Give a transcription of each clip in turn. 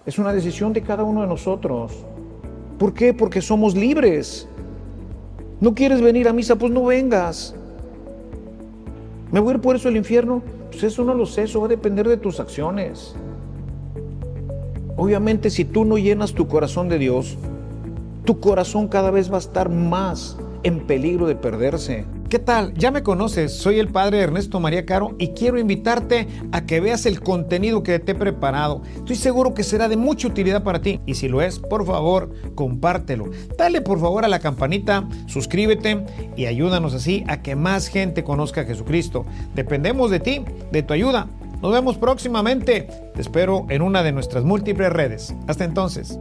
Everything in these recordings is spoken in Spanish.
Es una decisión de cada uno de nosotros. ¿Por qué? Porque somos libres. ¿No quieres venir a misa? Pues no vengas. ¿Me voy a ir por eso al infierno? Pues eso no lo sé, eso va a depender de tus acciones. Obviamente, si tú no llenas tu corazón de Dios, tu corazón cada vez va a estar más en peligro de perderse. ¿Qué tal? Ya me conoces, soy el padre Ernesto María Caro y quiero invitarte a que veas el contenido que te he preparado. Estoy seguro que será de mucha utilidad para ti y si lo es, por favor, compártelo. Dale por favor a la campanita, suscríbete y ayúdanos así a que más gente conozca a Jesucristo. Dependemos de ti, de tu ayuda. Nos vemos próximamente. Te espero en una de nuestras múltiples redes. Hasta entonces.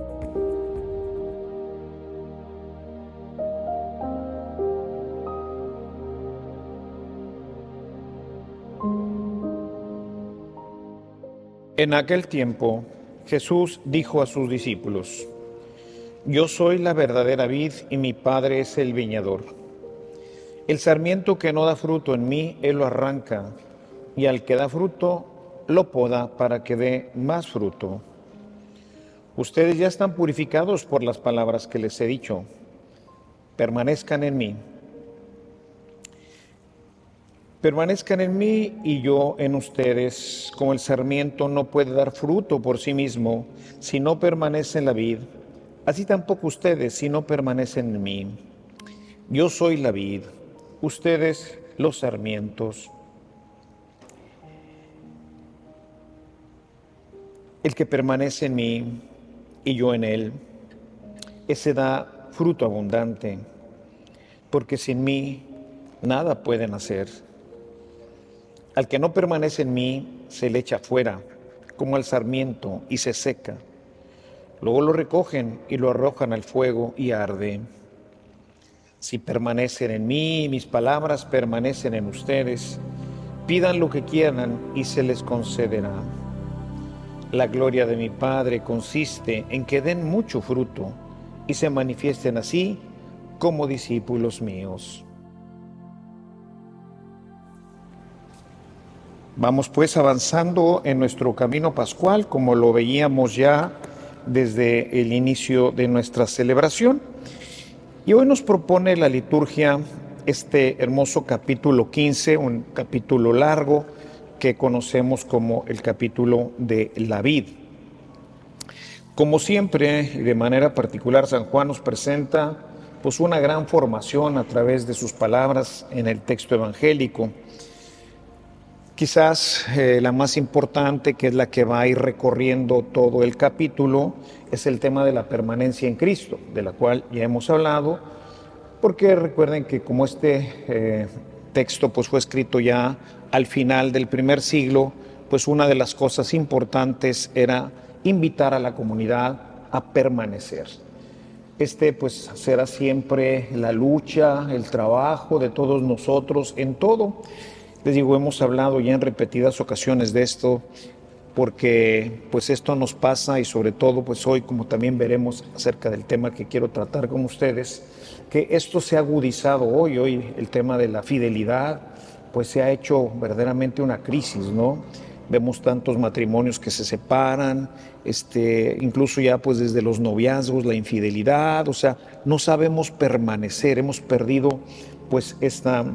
En aquel tiempo, Jesús dijo a sus discípulos: Yo soy la verdadera vid y mi Padre es el viñador. El sarmiento que no da fruto en mí, Él lo arranca, y al que da fruto, lo poda para que dé más fruto. Ustedes ya están purificados por las palabras que les he dicho. Permanezcan en mí. Permanezcan en mí y yo en ustedes, como el sarmiento no puede dar fruto por sí mismo si no permanece en la vid, así tampoco ustedes si no permanecen en mí. Yo soy la vid, ustedes los sarmientos. El que permanece en mí y yo en él, ese da fruto abundante, porque sin mí nada pueden hacer. Al que no permanece en mí, se le echa fuera, como al sarmiento, y se seca. Luego lo recogen y lo arrojan al fuego y arde. Si permanecen en mí y mis palabras permanecen en ustedes, pidan lo que quieran y se les concederá. La gloria de mi Padre consiste en que den mucho fruto y se manifiesten así como discípulos míos. Vamos pues avanzando en nuestro camino pascual, como lo veíamos ya desde el inicio de nuestra celebración. Y hoy nos propone la liturgia este hermoso capítulo 15, un capítulo largo que conocemos como el capítulo de la vid. Como siempre, y de manera particular, San Juan nos presenta pues una gran formación a través de sus palabras en el texto evangélico. Quizás la más importante, que es la que va a ir recorriendo todo el capítulo, es el tema de la permanencia en Cristo, de la cual ya hemos hablado, porque recuerden que como este texto pues, fue escrito ya al final del primer siglo, pues una de las cosas importantes era invitar a la comunidad a permanecer. Pues será siempre la lucha, el trabajo de todos nosotros en todo. Les digo, hemos hablado ya en repetidas ocasiones de esto, porque pues esto nos pasa y sobre todo pues hoy, como también veremos acerca del tema que quiero tratar con ustedes, que esto se ha agudizado hoy el tema de la fidelidad, pues se ha hecho verdaderamente una crisis, ¿no? Vemos tantos matrimonios que se separan, incluso ya pues desde los noviazgos, la infidelidad, o sea, no sabemos permanecer, hemos perdido pues esta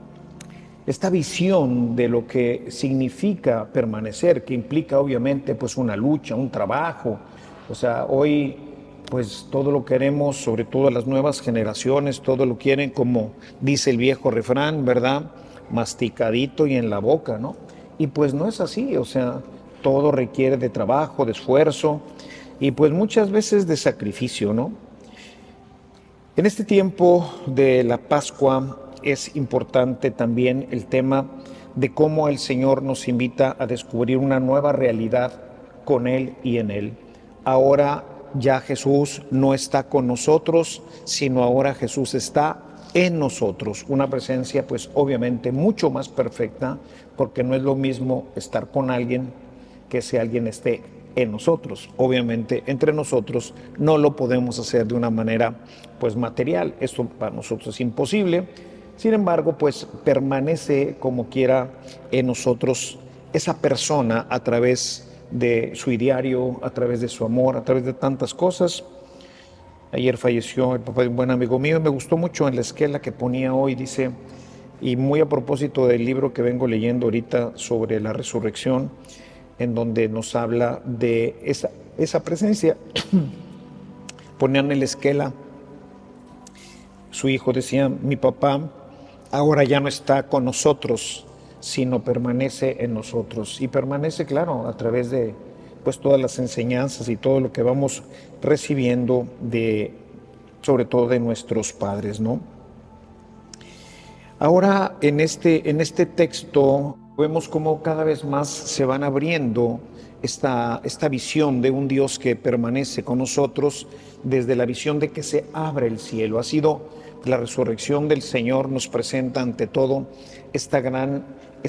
visión de lo que significa permanecer, que implica obviamente pues una lucha, un trabajo. O sea, hoy pues todo lo queremos, sobre todo las nuevas generaciones, todo lo quieren como dice el viejo refrán, ¿verdad? Masticadito y en la boca, ¿no? Y pues no es así, o sea, todo requiere de trabajo, de esfuerzo y pues muchas veces de sacrificio, ¿no? En este tiempo de la Pascua es importante también el tema de cómo el Señor nos invita a descubrir una nueva realidad con Él y en Él. Ahora ya Jesús no está con nosotros, sino ahora Jesús está en nosotros. Una presencia pues obviamente mucho más perfecta, porque no es lo mismo estar con alguien que si alguien esté en nosotros. Obviamente entre nosotros no lo podemos hacer de una manera pues material, esto para nosotros es imposible. Sin embargo, pues permanece como quiera en nosotros esa persona a través de su ideario, a través de su amor, a través de tantas cosas. Ayer falleció el papá de un buen amigo mío y me gustó mucho en la esquela que ponía hoy, dice, y muy a propósito del libro que vengo leyendo ahorita sobre la resurrección, en donde nos habla de esa presencia. Ponían en la esquela, su hijo decía, mi papá ahora ya no está con nosotros, sino permanece en nosotros. Y permanece, claro, a través de pues todas las enseñanzas y todo lo que vamos recibiendo sobre todo de nuestros padres, ¿no? Ahora, en este texto, vemos cómo cada vez más se van abriendo esta visión de un Dios que permanece con nosotros, desde la visión de que se abre el cielo. Ha sido la resurrección del Señor, nos presenta ante todo esta gran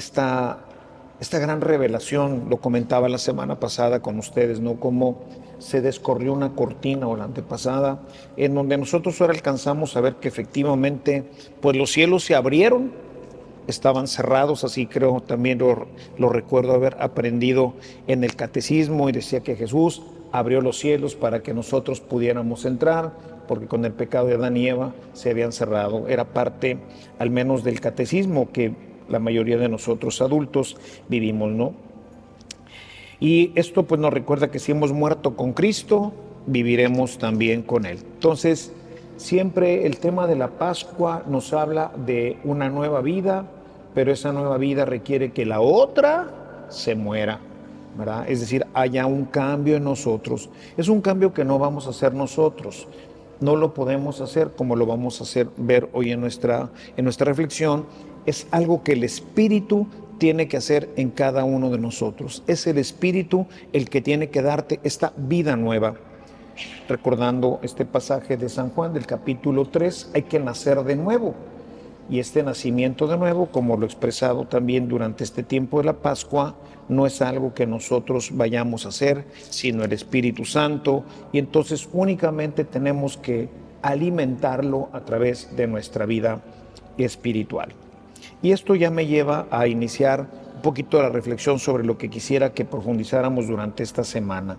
revelación. Lo comentaba la semana pasada con ustedes, ¿no? Cómo se descorrió una cortina, o la antepasada, en donde nosotros ahora alcanzamos a ver que efectivamente pues los cielos se abrieron, estaban cerrados, así creo también lo recuerdo haber aprendido en el catecismo, y decía que Jesús abrió los cielos para que nosotros pudiéramos entrar, porque con el pecado de Adán y Eva se habían cerrado. Era parte al menos del catecismo que la mayoría de nosotros adultos vivimos, ¿no? Y esto pues nos recuerda que si hemos muerto con Cristo, viviremos también con Él. Entonces, siempre el tema de la Pascua nos habla de una nueva vida, pero esa nueva vida requiere que la otra se muera, ¿verdad? Es decir, haya un cambio en nosotros. Es un cambio que no vamos a hacer nosotros. No lo podemos hacer como lo vamos a hacer ver hoy en nuestra reflexión. Es algo que el Espíritu tiene que hacer en cada uno de nosotros. Es el Espíritu el que tiene que darte esta vida nueva. Recordando este pasaje de San Juan del capítulo 3, hay que nacer de nuevo. Y este nacimiento de nuevo, como lo he expresado también durante este tiempo de la Pascua, no es algo que nosotros vayamos a hacer, sino el Espíritu Santo. Y entonces únicamente tenemos que alimentarlo a través de nuestra vida espiritual. Y esto ya me lleva a iniciar un poquito la reflexión sobre lo que quisiera que profundizáramos durante esta semana.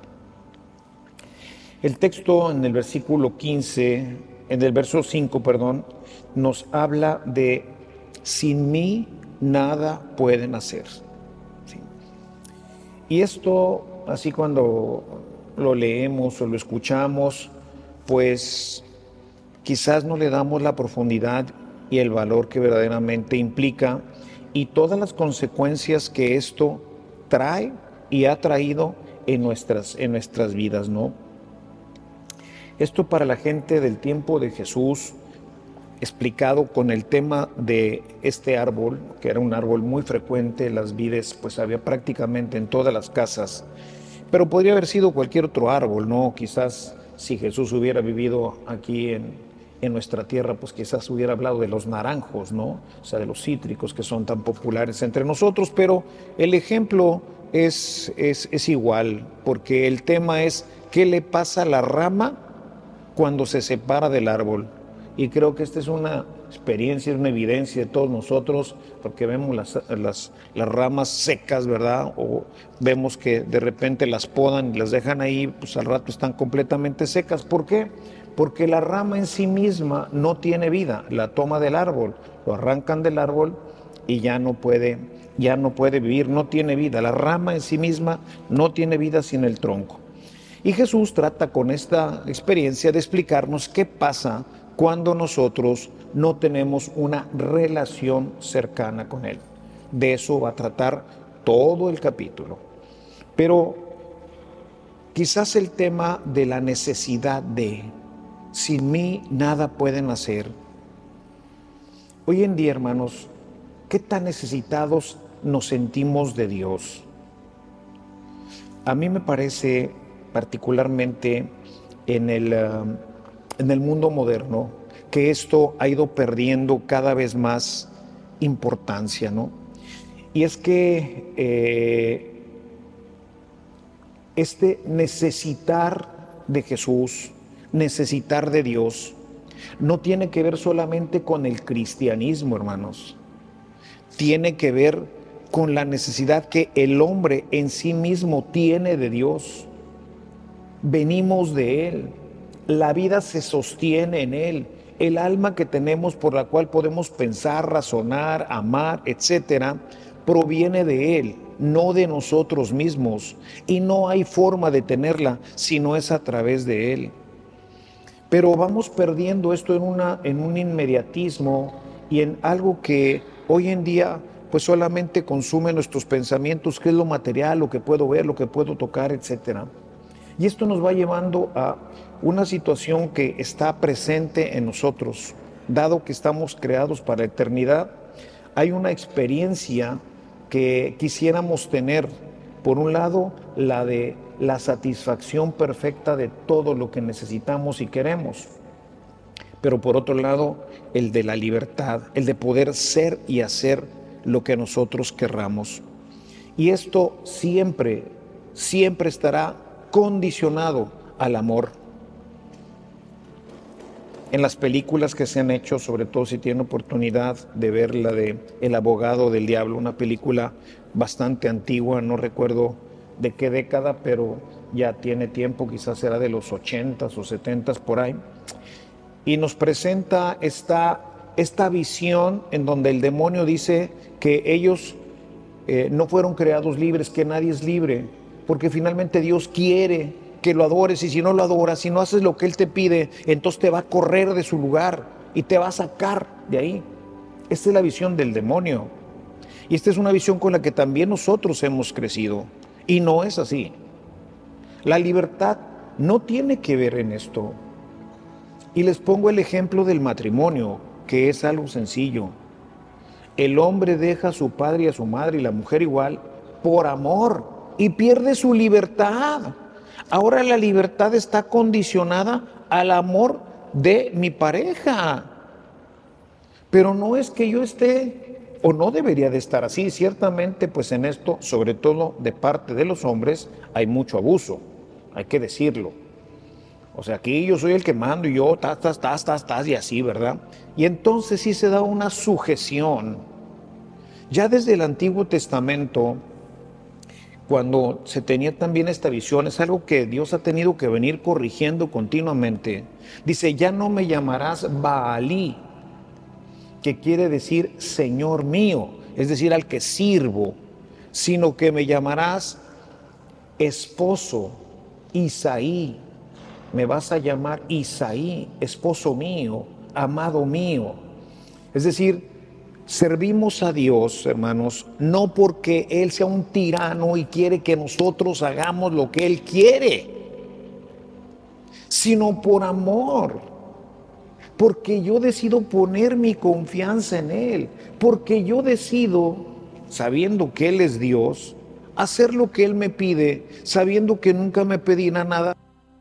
El texto en el versículo 15, en el verso 5, nos habla de sin mí nada pueden hacer. ¿Sí? Y esto, así cuando lo leemos o lo escuchamos, pues quizás no le damos la profundidad y el valor que verdaderamente implica, y todas las consecuencias que esto trae y ha traído en nuestras vidas, ¿no? Esto para la gente del tiempo de Jesús, explicado con el tema de este árbol, que era un árbol muy frecuente, las vides pues había prácticamente en todas las casas, pero podría haber sido cualquier otro árbol, ¿no? Quizás si Jesús hubiera vivido aquí en nuestra tierra, pues quizás hubiera hablado de los naranjos, ¿no? O sea, de los cítricos que son tan populares entre nosotros, pero el ejemplo es igual, porque el tema es ¿qué le pasa a la rama cuando se separa del árbol? Y creo que esta es una experiencia, es una evidencia de todos nosotros, porque vemos las ramas secas, ¿verdad? O vemos que de repente las podan y las dejan ahí, pues al rato están completamente secas. ¿Por qué? Porque la rama en sí misma no tiene vida, la toma del árbol, lo arrancan del árbol y ya no puede vivir, no tiene vida. La rama en sí misma no tiene vida sin el tronco. Y Jesús trata con esta experiencia de explicarnos qué pasa cuando nosotros no tenemos una relación cercana con Él. De eso va a tratar todo el capítulo. Pero quizás el tema de la necesidad de sin mí nada pueden hacer. Hoy en día, hermanos, ¿qué tan necesitados nos sentimos de Dios? A mí me parece, particularmente en el mundo moderno, que esto ha ido perdiendo cada vez más importancia, ¿no? Y es que este necesitar de Jesús, necesitar de Dios, no tiene que ver solamente con el cristianismo, hermanos. Tiene que ver con la necesidad que el hombre en sí mismo tiene de Dios. Venimos de Él, la vida se sostiene en Él, el alma que tenemos por la cual podemos pensar, razonar, amar, etcétera, proviene de Él, no de nosotros mismos, y no hay forma de tenerla si no es a través de Él. Pero vamos perdiendo esto en un inmediatismo y en algo que hoy en día pues solamente consume nuestros pensamientos, que es lo material, lo que puedo ver, lo que puedo tocar, etcétera. Y esto nos va llevando a una situación que está presente en nosotros, dado que estamos creados para la eternidad. Hay una experiencia que quisiéramos tener, por un lado, la de la satisfacción perfecta de todo lo que necesitamos y queremos, pero por otro lado, el de la libertad, el de poder ser y hacer lo que nosotros querramos. Y esto siempre, siempre estará condicionado al amor. En las películas que se han hecho, sobre todo si tienen oportunidad de ver la de El abogado del diablo, una película bastante antigua, no recuerdo de qué década, pero ya tiene tiempo, quizás será de los 80s o 70s por ahí, y nos presenta esta visión en donde el demonio dice que ellos no fueron creados libres, que nadie es libre, porque finalmente Dios quiere que lo adores, y si no lo adoras, si no haces lo que Él te pide, entonces te va a correr de su lugar y te va a sacar de ahí. Esta es la visión del demonio, y esta es una visión con la que también nosotros hemos crecido, y no es así. La libertad no tiene que ver en esto. Y les pongo el ejemplo del matrimonio, que es algo sencillo. El hombre deja a su padre y a su madre, y la mujer igual, por amor, y pierde su libertad. Ahora la libertad está condicionada al amor de mi pareja. Pero no es que yo esté, o no debería de estar así. Ciertamente, pues en esto, sobre todo de parte de los hombres, hay mucho abuso, hay que decirlo. O sea, aquí yo soy el que mando y yo, y así, ¿verdad? Y entonces sí se da una sujeción. Ya desde el Antiguo Testamento, cuando se tenía también esta visión, es algo que Dios ha tenido que venir corrigiendo continuamente. Dice, ya no me llamarás Baalí, que quiere decir Señor mío, es decir, al que sirvo, sino que me llamarás esposo, Isaí. Me vas a llamar Isaí, esposo mío, amado mío. Es decir, servimos a Dios, hermanos, no porque Él sea un tirano y quiere que nosotros hagamos lo que Él quiere, sino por amor, porque yo decido poner mi confianza en Él, porque yo decido, sabiendo que Él es Dios, hacer lo que Él me pide, sabiendo que nunca me pedirá nada.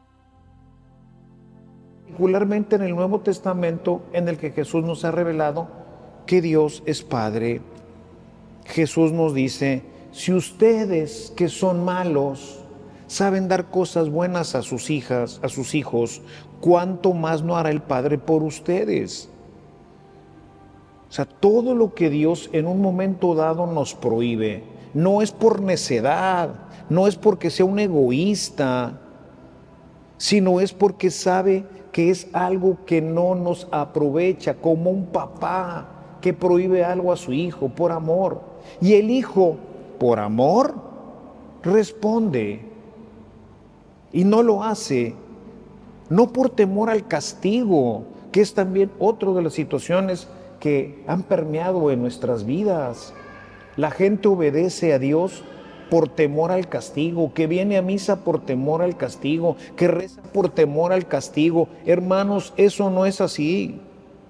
Particularmente en el Nuevo Testamento, en el que Jesús nos ha revelado que Dios es Padre. Jesús nos dice, si ustedes que son malos saben dar cosas buenas a sus hijas, a sus hijos, ¿cuánto más no hará el Padre por ustedes? O sea, todo lo que Dios en un momento dado nos prohíbe, no es por necedad, no es porque sea un egoísta, sino es porque sabe que es algo que no nos aprovecha, como un papá que prohíbe algo a su hijo por amor. Y el hijo, por amor, responde. Y no lo hace, no por temor al castigo, que es también otra de las situaciones que han permeado en nuestras vidas. La gente obedece a Dios por temor al castigo, que viene a misa por temor al castigo, que reza por temor al castigo. Hermanos, eso no es así.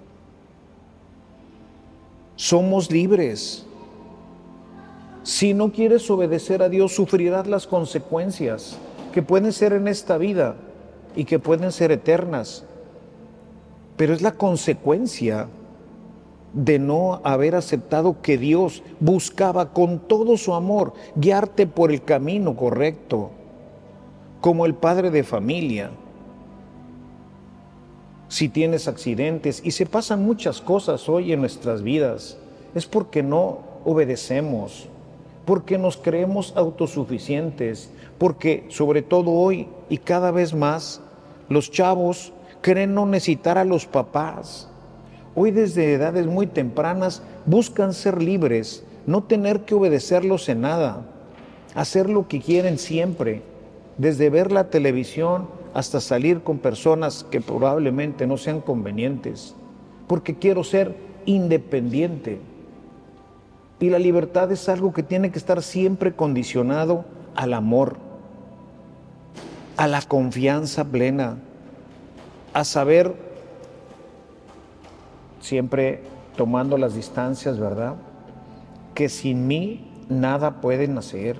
Somos libres. Si no quieres obedecer a Dios, sufrirás las consecuencias, que pueden ser en esta vida y que pueden ser eternas. Pero es la consecuencia de no haber aceptado que Dios buscaba con todo su amor guiarte por el camino correcto, como el padre de familia. Si tienes accidentes y se pasan muchas cosas hoy en nuestras vidas, es porque no obedecemos. porque nos creemos autosuficientes, porque sobre todo hoy y cada vez más los chavos creen no necesitar a los papás. Hoy desde edades muy tempranas buscan ser libres, no tener que obedecerlos en nada, hacer lo que quieren siempre, desde ver la televisión hasta salir con personas que probablemente no sean convenientes, porque quiero ser independiente. Y la libertad es algo que tiene que estar siempre condicionado al amor, a la confianza plena, a saber, siempre tomando las distancias, ¿verdad?, que sin mí nada pueden hacer.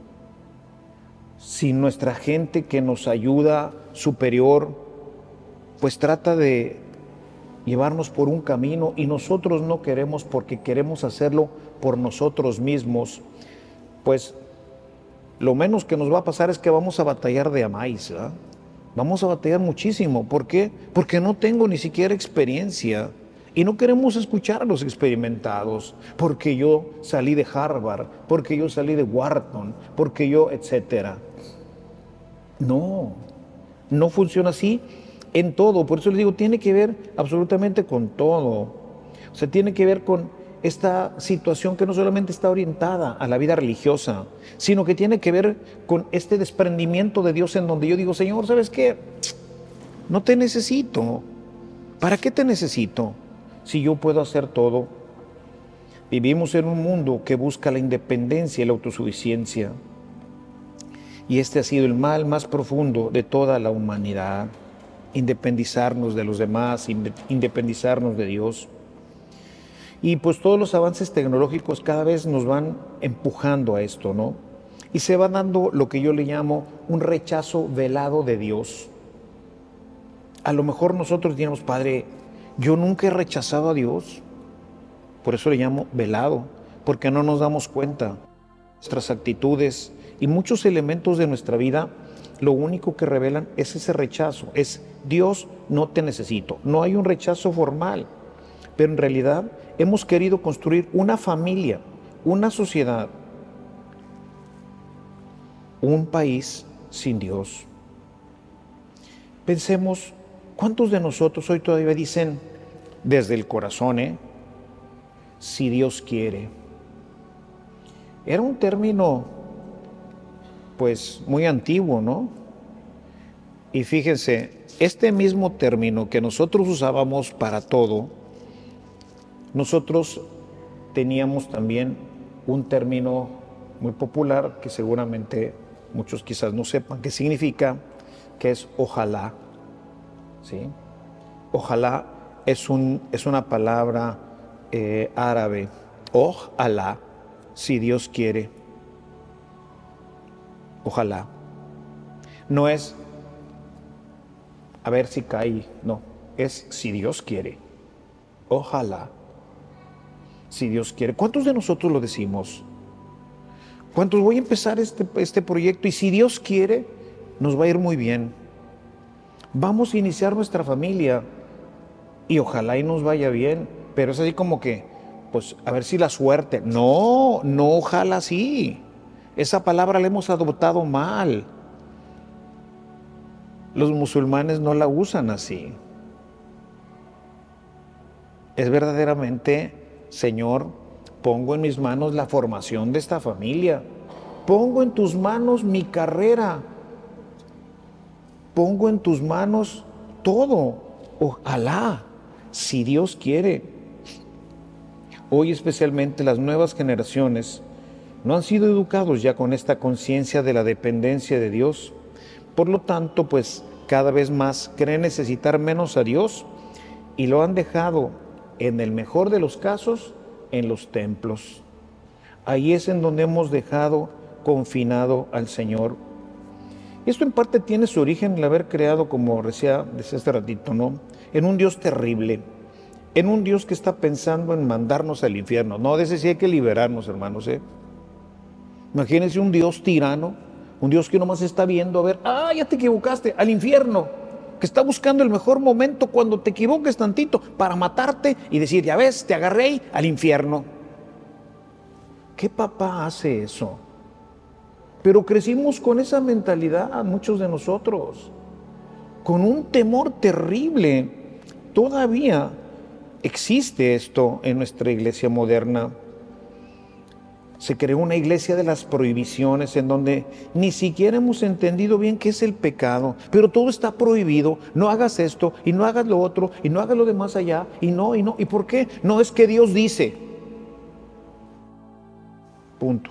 Si nuestra gente que nos ayuda superior, pues trata de llevarnos por un camino y nosotros no queremos porque queremos hacerlo por nosotros mismos, pues lo menos que nos va a pasar es que vamos a batallar de a más, ¿verdad? Vamos a batallar muchísimo. ¿Por qué? Porque no tengo ni siquiera experiencia. Y no queremos escuchar a los experimentados, porque yo salí de Harvard, porque yo salí de Wharton, porque yo, etcétera. No, no funciona así en todo. Por eso les digo, tiene que ver absolutamente con todo. O sea, tiene que ver con esta situación que no solamente está orientada a la vida religiosa, sino que tiene que ver con este desprendimiento de Dios en donde yo digo, Señor, ¿sabes qué? No te necesito. ¿Para qué te necesito? Si yo puedo hacer todo. Vivimos en un mundo que busca la independencia y la autosuficiencia. Y este ha sido el mal más profundo de toda la humanidad. Independizarnos de los demás, independizarnos de Dios. Y pues todos los avances tecnológicos cada vez nos van empujando a esto, ¿no? Y se va dando lo que yo le llamo un rechazo velado de Dios. A lo mejor nosotros diremos, Padre, yo nunca he rechazado a Dios. Por eso le llamo velado, porque no nos damos cuenta. Nuestras actitudes y muchos elementos de nuestra vida, lo único que revelan es ese rechazo. Es Dios, no te necesito. No hay un rechazo formal, pero en realidad hemos querido construir una familia, una sociedad, un país sin Dios. Pensemos, ¿cuántos de nosotros hoy todavía dicen desde el corazón, si Dios quiere? Era un término, pues, muy antiguo, ¿no? Y fíjense, este mismo término que nosotros usábamos para todo, nosotros teníamos también un término muy popular que seguramente muchos quizás no sepan qué significa, que es ojalá. ¿Sí? Ojalá es una palabra árabe. Ojalá, si Dios quiere. Ojalá. No es a ver si cae, no. Es si Dios quiere. Ojalá. Si Dios quiere. ¿Cuántos de nosotros lo decimos? ¿Cuántos voy a empezar este proyecto y si Dios quiere, nos va a ir muy bien? Vamos a iniciar nuestra familia y ojalá y nos vaya bien, pero es así como que, pues a ver si la suerte. No, ojalá sí. Esa palabra la hemos adoptado mal. Los musulmanes no la usan así. Es verdaderamente, Señor, pongo en mis manos la formación de esta familia. Pongo en tus manos mi carrera. Pongo en tus manos todo. Ojalá, si Dios quiere. Hoy especialmente las nuevas generaciones no han sido educados ya con esta conciencia de la dependencia de Dios. Por lo tanto, pues cada vez más creen necesitar menos a Dios y lo han dejado, en el mejor de los casos, en los templos. Ahí es en donde hemos dejado confinado al Señor. Esto en parte tiene su origen en el haber creado, como decía hace ratito, ¿no?, en un Dios terrible, en un Dios que está pensando en mandarnos al infierno. No, de ese sí hay que liberarnos, hermanos, Imagínense un Dios tirano, un Dios que nomás está viendo, a ver, ya te equivocaste, al infierno, que está buscando el mejor momento cuando te equivoques tantito para matarte y decir, ya ves, te agarré al infierno. ¿Qué papá hace eso? Pero crecimos con esa mentalidad, muchos de nosotros, con un temor terrible. Todavía existe esto en nuestra iglesia moderna. Se creó una iglesia de las prohibiciones en donde ni siquiera hemos entendido bien qué es el pecado, pero todo está prohibido. No hagas esto y no hagas lo otro y no hagas lo de más allá y no. ¿Y por qué? No, es que Dios dice. Punto.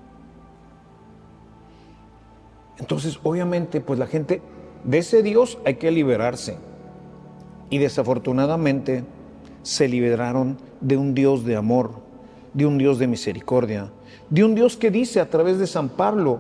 Entonces, obviamente, pues la gente de ese Dios hay que liberarse. Y desafortunadamente se liberaron de un Dios de amor, de un Dios de misericordia, de un Dios que dice a través de San Pablo,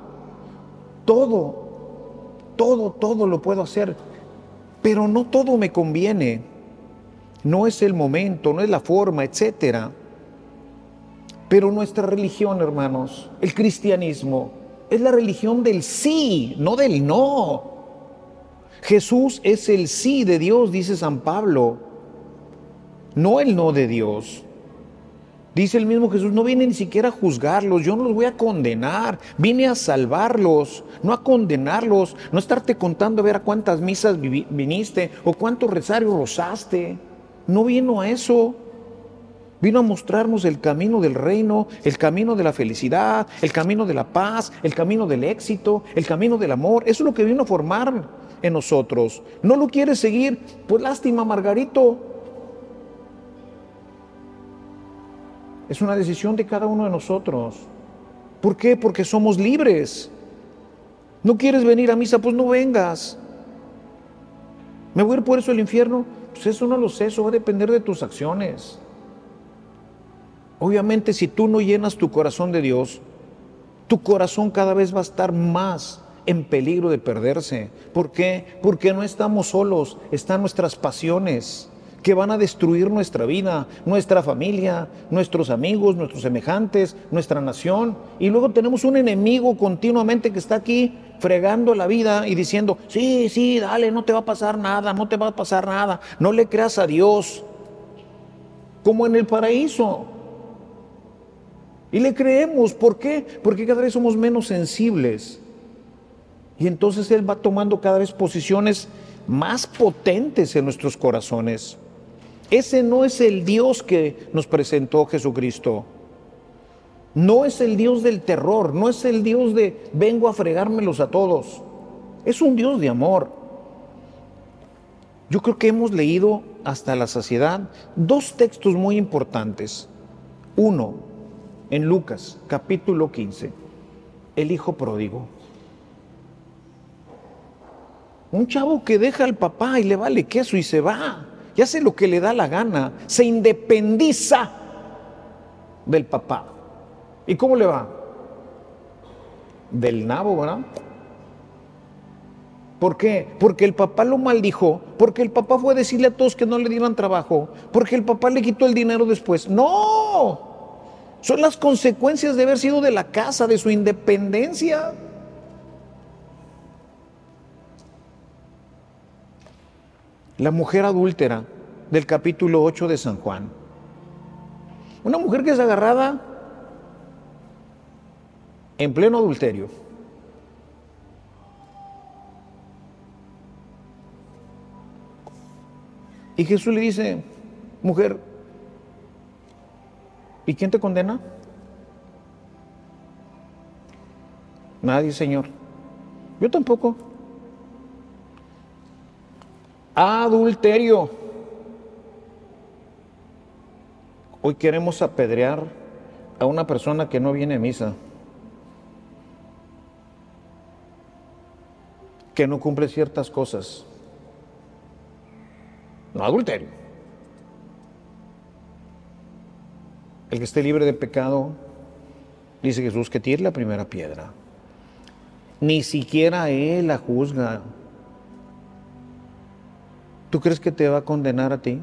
todo lo puedo hacer, pero no todo me conviene, no es el momento, no es la forma, etcétera. Pero nuestra religión, hermanos, el cristianismo, es la religión del sí, no del no. Jesús es el sí de Dios, dice San Pablo, no el no de Dios. Dice el mismo Jesús, no vine ni siquiera a juzgarlos, yo no los voy a condenar, vine a salvarlos, no a condenarlos, no estarte contando a ver a cuántas misas viniste o cuántos rosarios rozaste. No vino a eso. Vino a mostrarnos el camino del reino, el camino de la felicidad, el camino de la paz, el camino del éxito, el camino del amor. Eso es lo que vino a formar en nosotros. ¿No lo quieres seguir? Pues lástima, Margarito. Es una decisión de cada uno de nosotros. ¿Por qué? Porque somos libres. ¿No quieres venir a misa? Pues no vengas. ¿Me voy a ir por eso al infierno? Pues eso no lo sé, eso va a depender de tus acciones. Obviamente, si tú no llenas tu corazón de Dios, tu corazón cada vez va a estar más en peligro de perderse. ¿Por qué? Porque no estamos solos, están nuestras pasiones que van a destruir nuestra vida, nuestra familia, nuestros amigos, nuestros semejantes, nuestra nación. Y luego tenemos un enemigo continuamente que está aquí fregando la vida y diciendo, sí, dale, no te va a pasar nada, no te va a pasar nada, no le creas a Dios, como en el paraíso. Y le creemos, ¿por qué? Porque cada vez somos menos sensibles. Y entonces Él va tomando cada vez posiciones más potentes en nuestros corazones. Ese no es el Dios que nos presentó Jesucristo. No es el Dios del terror, no es el Dios de vengo a fregármelos a todos. Es un Dios de amor. Yo creo que hemos leído hasta la saciedad dos textos muy importantes. Uno, en Lucas, capítulo 15, el hijo pródigo. Un chavo que deja al papá y le vale queso y se va, y hace lo que le da la gana, se independiza del papá. ¿Y cómo le va? Del nabo, ¿verdad? ¿Por qué? Porque el papá lo maldijo, porque el papá fue a decirle a todos que no le dieran trabajo, porque el papá le quitó el dinero después. ¡No! Son las consecuencias de haber sido de la casa, de su independencia. La mujer adúltera del capítulo 8 de San Juan. Una mujer que es agarrada en pleno adulterio. Y Jesús le dice, mujer, ¿y quién te condena? Nadie, Señor. Yo tampoco. Adulterio. Hoy queremos apedrear a una persona que no viene a misa, que no cumple ciertas cosas. No, adulterio. El que esté libre de pecado, dice Jesús, que tire la primera piedra. Ni siquiera Él la juzga. ¿Tú crees que te va a condenar a ti?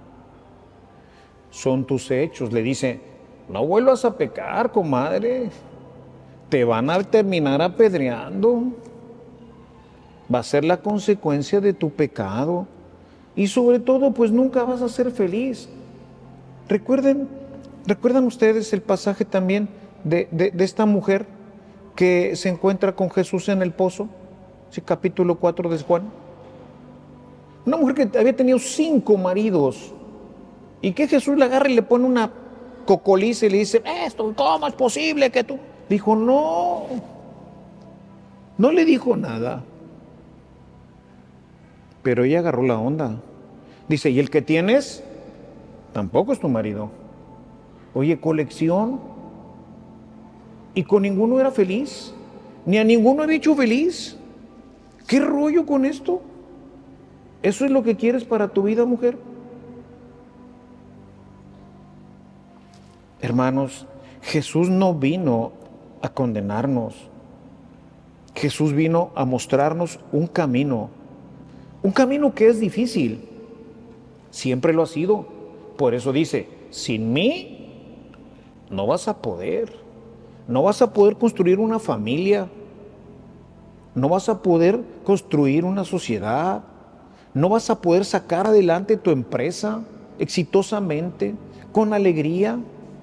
Son tus hechos. Le dice, no vuelvas a pecar, comadre. Te van a terminar apedreando. Va a ser la consecuencia de tu pecado. Y sobre todo, pues nunca vas a ser feliz. ¿Recuerdan ustedes el pasaje también de esta mujer que se encuentra con Jesús en el pozo? Sí, capítulo 4 de Juan. Una mujer que había tenido 5 maridos y que Jesús le agarra y le pone una cocoliza y le dice, ¿cómo es posible que tú? Dijo, no le dijo nada. Pero ella agarró la onda. Dice, ¿y el que tienes? Tampoco es tu marido. Oye, colección. Y con ninguno era feliz. Ni a ninguno había hecho feliz. ¿Qué rollo con esto? ¿Eso es lo que quieres para tu vida, mujer? Hermanos, Jesús no vino a condenarnos. Jesús vino a mostrarnos un camino que es difícil. Siempre lo ha sido. Por eso dice, sin mí no vas a poder. No vas a poder construir una familia. No vas a poder construir una sociedad. No vas a poder sacar adelante tu empresa exitosamente, con alegría.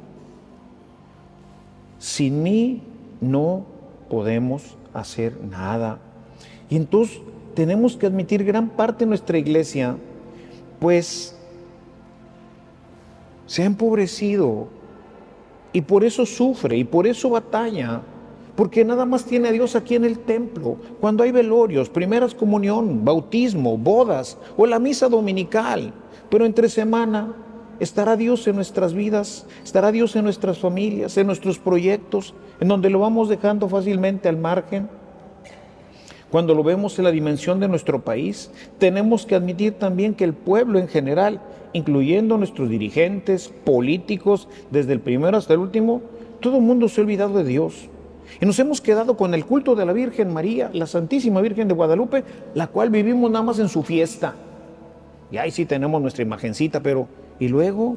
Sin mí no podemos hacer nada. Y entonces tenemos que admitir, gran parte de nuestra iglesia, pues, se ha empobrecido y por eso sufre y por eso batalla, porque nada más tiene a Dios aquí en el templo. Cuando hay velorios, primeras comunión, bautismo, bodas o la misa dominical, pero entre semana estará Dios en nuestras vidas, estará Dios en nuestras familias, en nuestros proyectos, en donde lo vamos dejando fácilmente al margen. Cuando lo vemos en la dimensión de nuestro país, tenemos que admitir también que el pueblo en general, incluyendo nuestros dirigentes, políticos, desde el primero hasta el último, todo el mundo se ha olvidado de Dios. Y nos hemos quedado con el culto de la Virgen María, la Santísima Virgen de Guadalupe, la cual vivimos nada más en su fiesta. Y ahí sí tenemos nuestra imagencita, pero ¿y luego?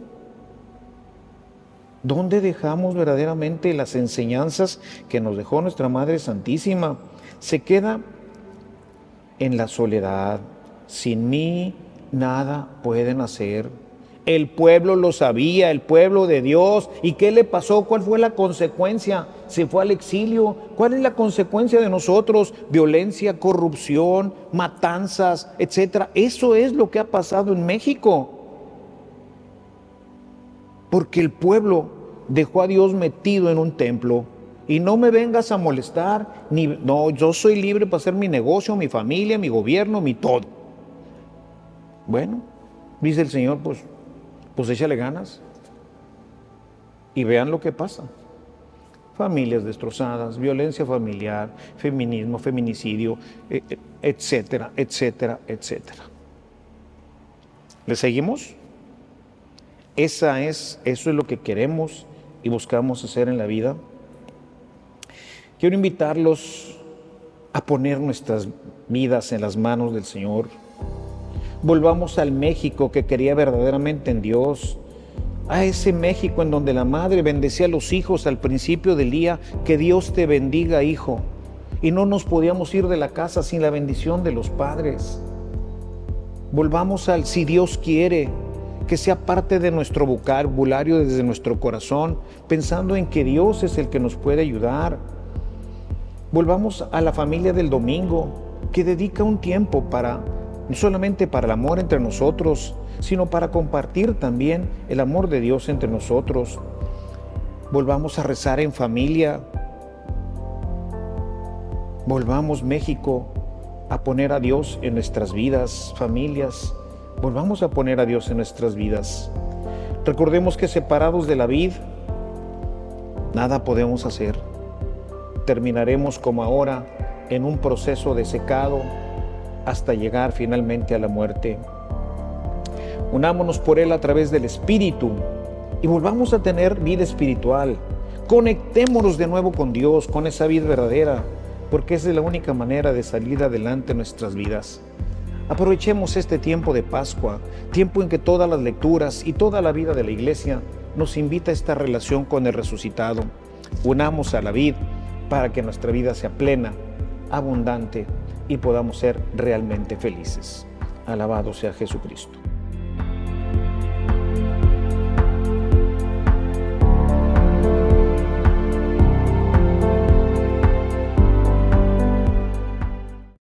¿Dónde dejamos verdaderamente las enseñanzas que nos dejó nuestra Madre Santísima? Se queda en la soledad. Sin mí nada pueden hacer. El pueblo lo sabía, el pueblo de Dios. ¿Y qué le pasó? ¿Cuál fue la consecuencia? Se fue al exilio. ¿Cuál es la consecuencia de nosotros? Violencia, corrupción, matanzas, etcétera. Eso es lo que ha pasado en México. Porque el pueblo dejó a Dios metido en un templo. Y no me vengas a molestar, no, yo soy libre para hacer mi negocio, mi familia, mi gobierno, mi todo. Bueno, dice el Señor, pues échale ganas. Y vean lo que pasa. Familias destrozadas, violencia familiar, feminismo, feminicidio, etcétera, etcétera, etcétera. ¿Le seguimos? Eso es lo que queremos y buscamos hacer en la vida. Quiero invitarlos a poner nuestras vidas en las manos del Señor. Volvamos al México que quería verdaderamente en Dios, a ese México en donde la madre bendecía a los hijos al principio del día, que Dios te bendiga, hijo, y no nos podíamos ir de la casa sin la bendición de los padres. Volvamos al si Dios quiere, que sea parte de nuestro vocabulario, desde nuestro corazón, pensando en que Dios es el que nos puede ayudar. Volvamos a la familia del domingo, que dedica un tiempo no solamente para el amor entre nosotros, sino para compartir también el amor de Dios entre nosotros. Volvamos a rezar en familia. Volvamos, México, a poner a Dios en nuestras vidas, familias. Volvamos a poner a Dios en nuestras vidas. Recordemos que separados de la vid, nada podemos hacer. Terminaremos como ahora en un proceso de secado hasta llegar finalmente a la muerte. Unámonos por Él a través del Espíritu y volvamos a tener vida espiritual. Conectémonos de nuevo con Dios, con esa vida verdadera, porque esa es la única manera de salir adelante en nuestras vidas. Aprovechemos este tiempo de Pascua, tiempo en que todas las lecturas y toda la vida de la Iglesia nos invita a esta relación con el resucitado. Unamos a la vid para que nuestra vida sea plena, abundante y podamos ser realmente felices. Alabado sea Jesucristo.